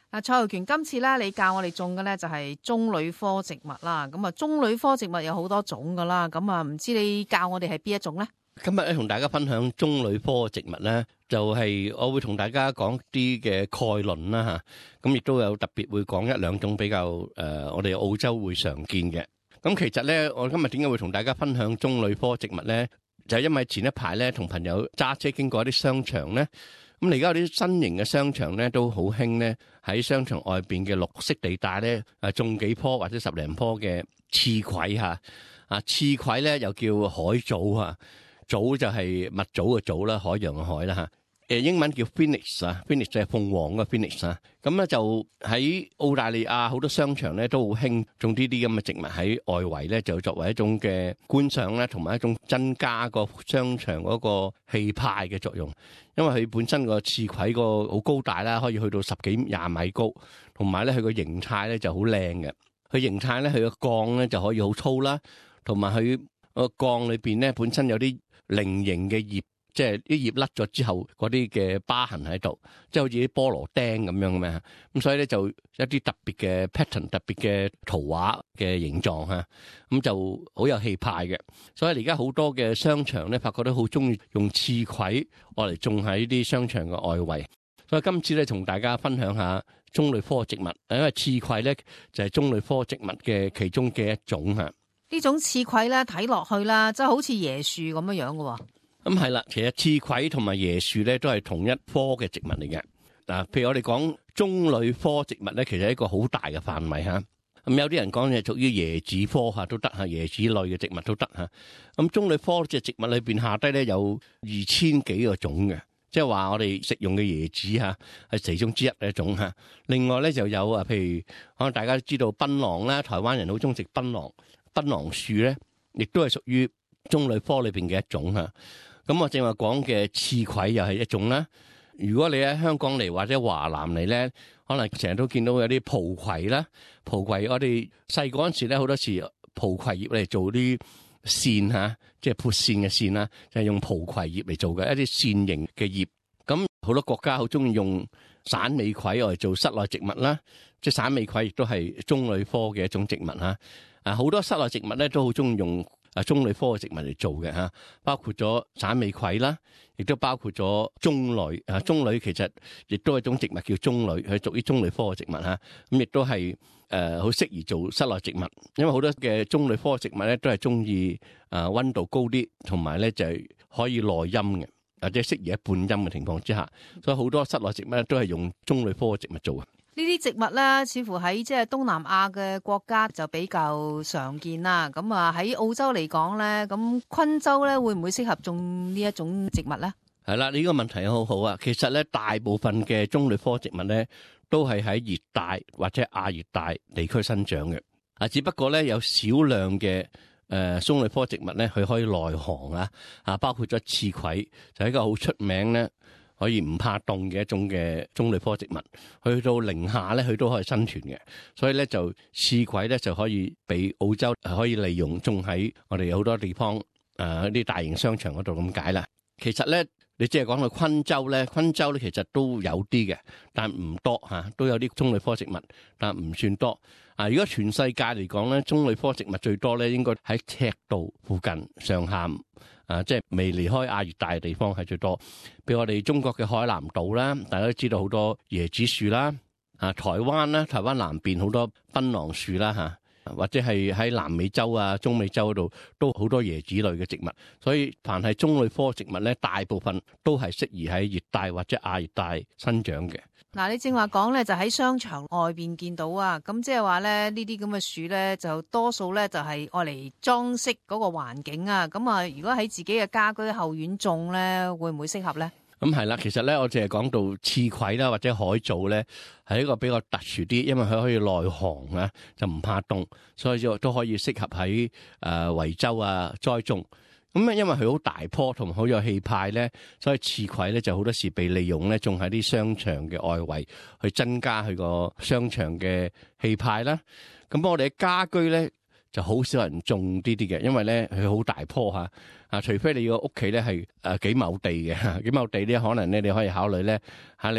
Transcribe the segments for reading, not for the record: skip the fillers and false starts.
蔡浩權，今次咧你教我哋種嘅咧就係棕櫚科植物啦。咁啊，棕櫚科植物有好多種噶啦。咁啊，唔知你教我哋係邊一種咧？ 今日咧同大家分享棕櫚科植物咧，就係我會同大家講啲嘅概論啦吓。咁亦都有特別會講一兩種比較我哋澳洲會常見嘅。咁其實咧，我今日點解會同大家分享棕櫚科植物咧？就係因為前一排咧同朋友揸車經過一啲商場咧。咁而家有啲新型嘅商場咧，都好興咧喺商場外邊嘅綠色地帶咧，種幾棵或者10零棵嘅刺葵嚇。刺葵咧又叫海藻嚇，藻就係蜜棗嘅棗啦，海洋嘅海啦嚇。英文叫 Phoenix 啊，Phoenix 就係鳳凰嘅 Phoenix 啊。咁咧就喺澳大利亞好多商場咧都好興種呢啲咁嘅植物喺外圍咧，就作為一種嘅觀賞咧，同埋一種增加個商場嗰個氣派嘅作用。因為佢本身個刺葵個好高大啦，可以去到10幾20米高，同埋咧佢個形態咧就好靚嘅。佢形態咧佢個幹咧就可以好粗啦，同埋佢個幹裏邊咧本身有啲菱形嘅葉。即係啲葉甩咗之後嗰啲嘅疤痕喺度，即係好似啲菠蘿釘咁樣嘅咩？咁所以咧就一啲特別嘅 pattern、特別嘅圖畫嘅形狀嚇，咁就好有氣派嘅。所以而家好多嘅商場咧，發覺都好中意用刺葵嚟種喺啲商場嘅外圍。所以今次咧同大家分享下棕櫚科植物，因為刺葵咧就係棕櫚科植物嘅其中嘅一種嚇。 呢種刺葵咧睇落去啦，即係好似椰樹咁樣樣嘅喎。 咁係啦，其實刺葵同埋椰樹咧都係同一科嘅植物嚟嘅。嗱，譬如我哋講棕櫚科植物咧，其實係一個好大嘅範圍嚇。咁有啲人講係屬於椰子科嚇都得嚇，椰子類嘅植物都得嚇。咁棕櫚科隻植物裏邊下低咧有2000幾個種嘅，即係話我哋食用嘅椰子嚇係其中之一嘅一種嚇。另外咧就有譬如可能大家都知道檳榔啦，台灣人好中意食檳榔樹咧，亦都係屬於棕櫚科裏邊嘅一種嚇。咁我正話講嘅刺葵又係一種啦。如果你喺香港嚟或者華南嚟咧，可能成日都見到有啲蒲葵啦。蒲葵我哋細個嗰陣時咧，好多時蒲葵葉嚟做啲扇嚇，即係撥扇嘅扇啦，就係用蒲葵葉嚟做嘅一啲扇形嘅葉。咁好多國家好中意用散尾葵嚟做室內植物啦，即係散尾葵亦都係棕櫚科嘅一種植物嚇。好多室內植物咧都好中意用棕櫚科嘅植物嚟做嘅嚇，包括咗散尾葵啦，亦都包括咗棕櫚。棕櫚其實亦都係一種植物叫棕櫚，係屬於棕櫚科嘅植物嚇。咁亦都係好適宜做室內植物，因為好多嘅棕櫚科嘅植物咧都係中意溫度高啲，同埋咧就係可以耐陰嘅，或者適宜喺半陰嘅情況之下，所以好多室內植物咧都係用棕櫚科嘅植物做嘅。 呢啲植物咧，似乎喺即係東南亞嘅國家就比較常見啦。咁啊喺澳洲嚟講咧，咁昆州咧會唔會適合種呢一種植物咧？ 係啦，呢個問題好好啊。其實咧，大部分嘅棕櫚科植物咧，都係喺熱帶或者亞熱帶地區生長嘅。只不過咧有少量嘅棕櫚科植物咧，佢可以耐寒啊，包括咗刺葵，就係一個好出名咧，可以唔怕凍嘅一種嘅棕櫚科植物，去到零下咧，佢都可以生存嘅。所以咧就刺葵咧就可以俾澳洲可以利用種喺我哋好多地方一啲大型商場嗰度咁解啦。其實咧，你即係講到昆州咧其實都有啲嘅，但唔多嚇，都有啲棕櫚科植物，但唔算多。如果全世界嚟講咧，棕櫚科植物最多咧，應該喺赤道附近上下。即係未離開亞熱帶嘅地方係最多，譬如我哋中國嘅海南島啦，大家都知道好多椰子樹啦，台灣啦，台灣南邊好多檳榔樹啦嚇，或者係喺南美洲啊、中美洲嗰度都好多椰子類嘅植物，所以凡係棕櫚科植物咧，大部分都係適宜喺熱帶或者亞熱帶生長嘅。 嗱，你正話講咧，就喺商場外邊見到啊，咁即係話咧呢啲咁嘅樹咧，就多數咧就係愛嚟裝飾嗰個環境啊。咁啊，如果喺自己嘅家居後院種咧，會唔會適合咧？ 咁係啦，其實咧我淨係講到刺葵啦或者海藻咧，係一個比較特殊啲，因為佢可以耐寒啊，就唔怕凍，所以就都可以適合喺維州啊栽種。咁因為佢好大棵同埋好有氣派咧，所以刺葵咧就好多時被利用咧，種喺啲商場嘅外圍，去增加佢個商場嘅氣派啦。咁我哋嘅家居咧就好少人種呢啲嘅，因為咧佢好大棵嚇，除非你個屋企咧係幾畝地嘅，幾畝地咧可能咧你可以考慮咧你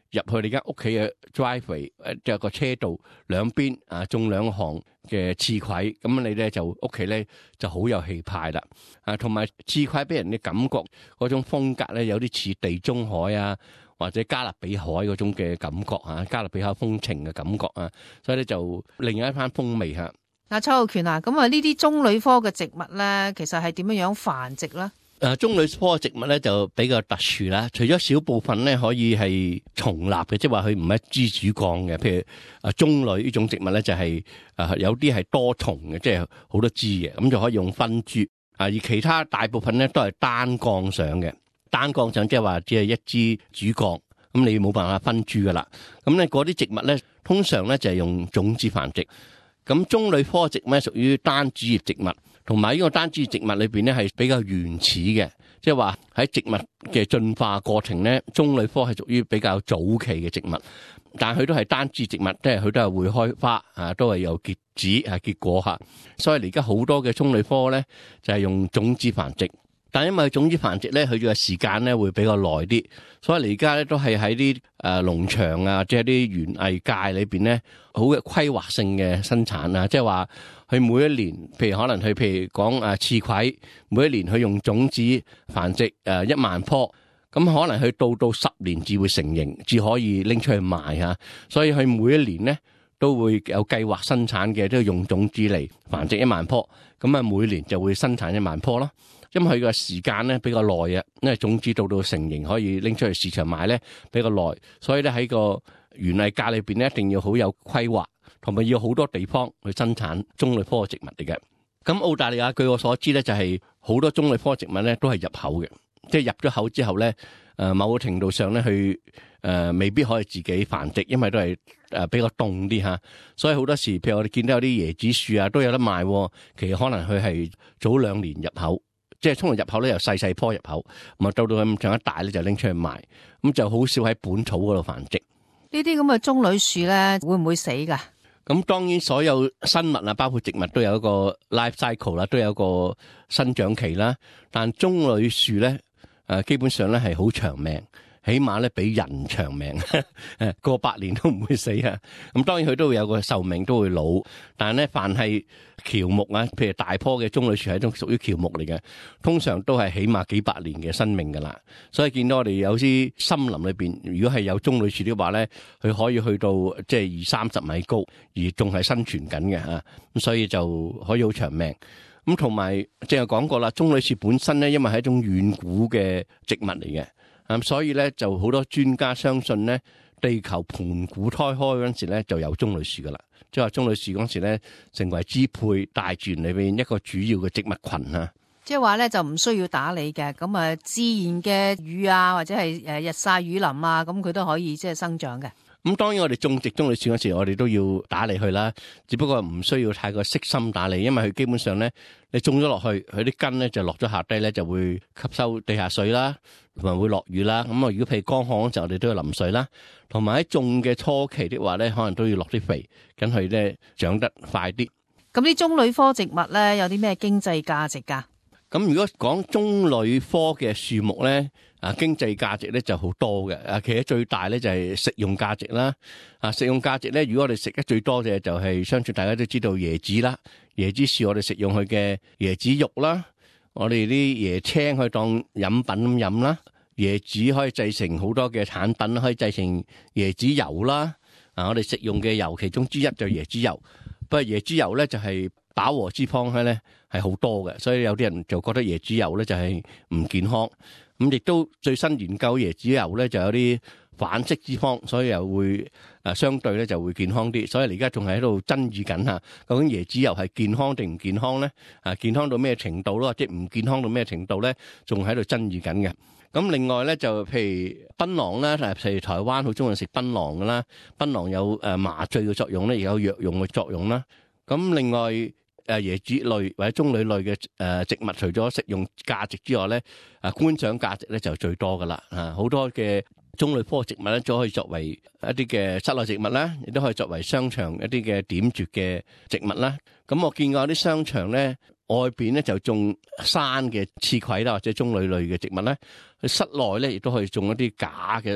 入去你間屋企嘅 driveway， 就有個車道兩邊種兩行嘅刺葵，咁你咧就屋企咧就好有氣派啦。同埋刺葵俾人嘅感覺嗰種風格咧，有啲似地中海啊，或者加勒比海嗰種嘅感覺啊，加勒比海風情嘅感覺啊，所以咧就另外一番風味嚇。 蔡浩權啊，咁啊呢啲棕櫚科嘅植物咧，其實係點樣繁殖咧？ 棕櫚科嘅植物咧就比較特殊啦，除咗少部分咧可以係重立嘅，即係話佢唔係一支主幹嘅，譬如棕櫚呢種植物咧就係有啲係多重嘅，即係好多枝嘅，咁就可以用分株。而其他大部分咧都係單幹上嘅，單幹上即係話只係一支主幹，咁你冇辦法分株噶啦。咁咧嗰啲植物咧通常咧就係用種子繁殖。咁棕櫚科植物咧屬於單主葉植物。同埋呢個單主葉植物裏邊咧係比較原始嘅，即係話喺植物嘅進化過程咧，棕櫚科係屬於比較早期嘅植物，但係佢都係單主葉植物，即係佢都係會開花都係有結子結果嚇。所以而家好多嘅棕櫚科咧就係用種子繁殖，但因為種子繁殖咧佢嘅時間咧會比較耐啲，所以而家咧都係喺啲農場啊，即係啲園藝界裏邊咧好嘅規劃性嘅生產啊，即係話。佢每一年，譬如可能佢譬如講刺葵，每一年佢用種子繁殖1萬棵，咁可能佢到10年至會成形，至可以拎出去賣嚇。所以佢每一年咧都會有計劃生產嘅，都要用種子嚟繁殖1萬棵，咁每年就會生產1萬棵咯。因為佢個時間咧比較耐啊，因為種子到成形可以拎出去市場賣咧比較耐，所以咧喺個園藝界裏邊咧一定要好有規劃。同埋要好多地方去生產棕櫚科植物嚟嘅。咁澳大利亞據我所知咧，就係好多棕櫚科植物咧都係入口嘅，即係入咗口之後咧，某個程度上咧，佢未必可以自己繁殖，因為都係比較凍啲嚇。所以好多時，譬如我哋見到有啲椰子樹啊，都有得賣。其實可能佢係早2年入口，即係通常入口咧由細棵入口，咁到咁上一大咧就拎出去賣，咁就好少喺本草嗰度繁殖。 呢啲咁嘅棕櫚樹咧，會唔會死㗎？ 咁當然所有生物啊，包括植物都有一個 life cycle 啦，都有一個生長期啦。但棕櫚樹咧，基本上咧係好長命，起碼咧比人長命，過100年都唔會死啊。咁當然佢都會有個壽命，都會老。但係咧，凡係喬木啊，譬如大棵嘅棕櫚樹係一種屬於喬木嚟嘅，通常都係起碼幾百年嘅生命噶啦。所以見到我哋有啲森林裏邊，如果係有棕櫚樹的話咧，佢可以去到即係20-30米高，而仲係生存緊嘅嚇。咁所以就可以好長命。咁同埋正係講過啦，棕櫚樹本身咧，因為係一種遠古嘅植物嚟嘅，所以咧就好多專家相信咧，地球盤古胎開嗰陣時咧就有棕櫚樹噶啦。即係話棕櫚樹嗰時咧，成為支配大自然裏邊一個主要嘅植物群啊！ 即係話咧就唔需要打理嘅，咁自然嘅雨啊，或者係日曬雨淋啊，咁佢都可以即係生長嘅。咁當然我哋種植棕櫚樹嗰時，我哋都要打理佢啦，只不過唔需要太過悉心打理，因為佢基本上咧，你種咗落去，佢啲根咧就落咗下低咧，就會吸收地下水啦，同埋會落雨啦。咁啊，如果譬如乾旱嗰陣，我哋都要淋水啦，同埋喺種嘅初期的話咧，可能都要落啲肥，咁佢咧長得快啲。咁啲棕櫚科植物咧有啲咩經濟價值㗎？咁如果講棕櫚科嘅樹木咧，經濟價值咧就好多嘅。其實最大咧就係食用價值啦。食用價值咧，如果我哋食得最多嘅就係相信大家都知道椰子啦。椰子樹我哋食用佢嘅椰子肉啦，我哋啲椰青可以當飲品咁飲啦。椰子可以製成好多嘅產品，可以製成椰子油啦。我哋食用嘅油其中之一就係椰子油。不過椰子油咧就係飽和脂肪咧係好多嘅，所以有啲人就覺得椰子油咧就係唔健康。咁亦都最新研究椰子油咧就有啲反式脂肪，所以又會相對咧就會健康啲。所以而家仲係喺度爭議緊嚇，究竟椰子油係健康定唔健康咧？健康到咩程度咯？即係唔健康到咩程度咧？仲喺度爭議緊嘅。咁另外咧就譬如檳榔啦，譬如台灣好中意食檳榔噶啦，檳榔有麻醉嘅作用咧，亦有藥用嘅作用啦。咁另外椰子類或者棕櫚類嘅植物，除咗食用價值之外咧，觀賞價值咧就最多噶啦。好多嘅棕櫚科植物咧，都可以作為一啲嘅室內植物啦，亦都可以作為商場一啲嘅點綴嘅植物啦。咁我見過啲商場咧，外邊咧就種生嘅刺葵啦，或者棕櫚類嘅植物咧，室內咧亦都可以種一啲假嘅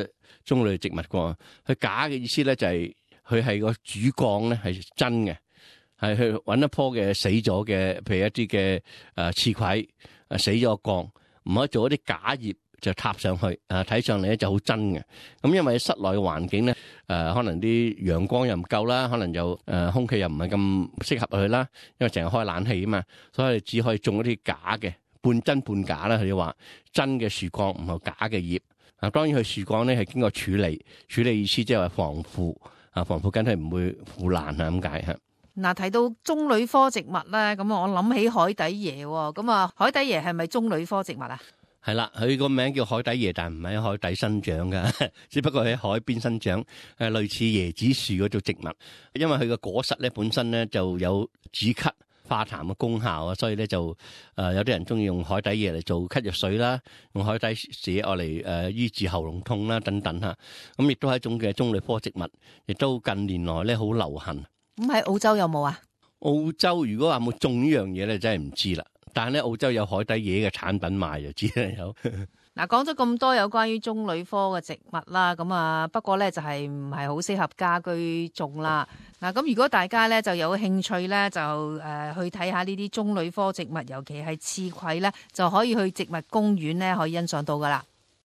棕櫚植物嘅。佢假嘅意思咧就係佢係個主幹咧係真嘅，係去揾一棵嘅死咗嘅，譬如一啲嘅刺葵死咗個幹，唔可以做一啲假葉就插上去，睇上嚟咧就好真嘅。咁因為室內嘅環境咧，可能啲陽光又唔夠啦，可能就空氣又唔係咁適合佢啦，因為成日開冷氣啊嘛，所以只可以種一啲假嘅，半真半假啦。佢哋話真嘅樹幹唔係假嘅葉。當然佢樹幹咧係經過處理，處理意思即係話防腐，防腐緊係唔會腐爛啊咁解嚇。 嗱，提到棕櫚科植物咧，咁我諗起海底椰喎。咁啊，海底椰係咪棕櫚科植物啊？係啦，佢個名叫海底椰，但唔係喺海底生長㗎，只不過喺海邊生長，類似椰子樹嗰種植物。因為佢個果實咧本身咧就有止咳化痰嘅功效啊，所以咧就有啲人中意用海底椰嚟做咳藥水啦，用海底椰愛嚟醫治喉嚨痛啦等等嚇。咁亦都係一種嘅棕櫚科植物，亦都近年來咧好流行。 咁喺澳洲有冇啊？ 澳洲如果話冇種呢樣嘢咧，真係唔知啦。但係咧，澳洲有海底椰嘅產品賣就知啦。有嗱，講咗咁多有關於棕櫚科嘅植物啦，咁啊，不過咧就係唔係好適合家居種啦。嗱，咁如果大家咧就有興趣咧，就去睇下呢啲棕櫚科植物，尤其係刺葵咧，就可以去植物公園咧可以欣賞到噶啦。